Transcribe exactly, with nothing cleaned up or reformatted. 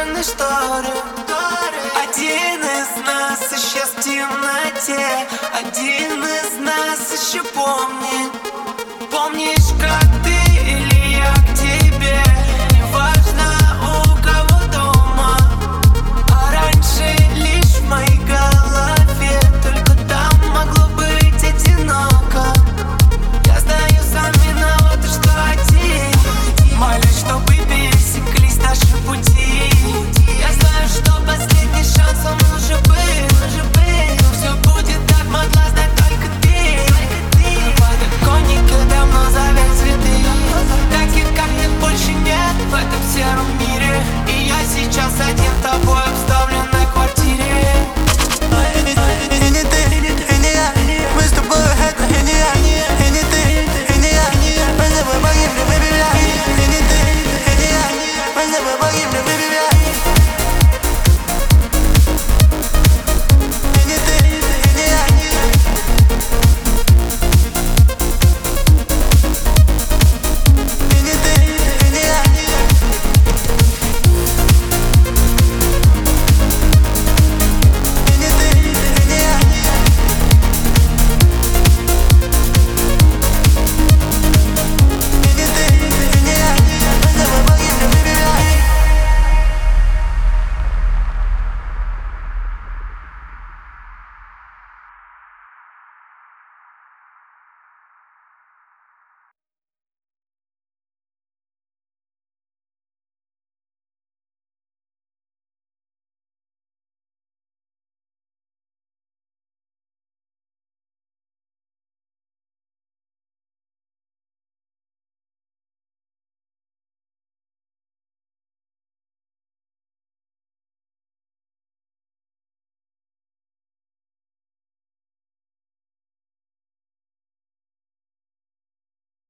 стороны шторы. Один из нас исчез в темноте, один из нас еще помнит. Помнишь, как ты или я к тебе? Неважно, у кого дома, а раньше лишь в моей голове. Только там могло быть одиноко. Я знаю, сам виноват, что один. Молюсь, чтобы пересеклись наши пути. Я знаю, что последний шанс, он уже был, уже был. Но все будет, как могла знать только ты. На подоконнике давно завяли цветы. Таких, как ты, больше нет в этом сером мире. И я сейчас один.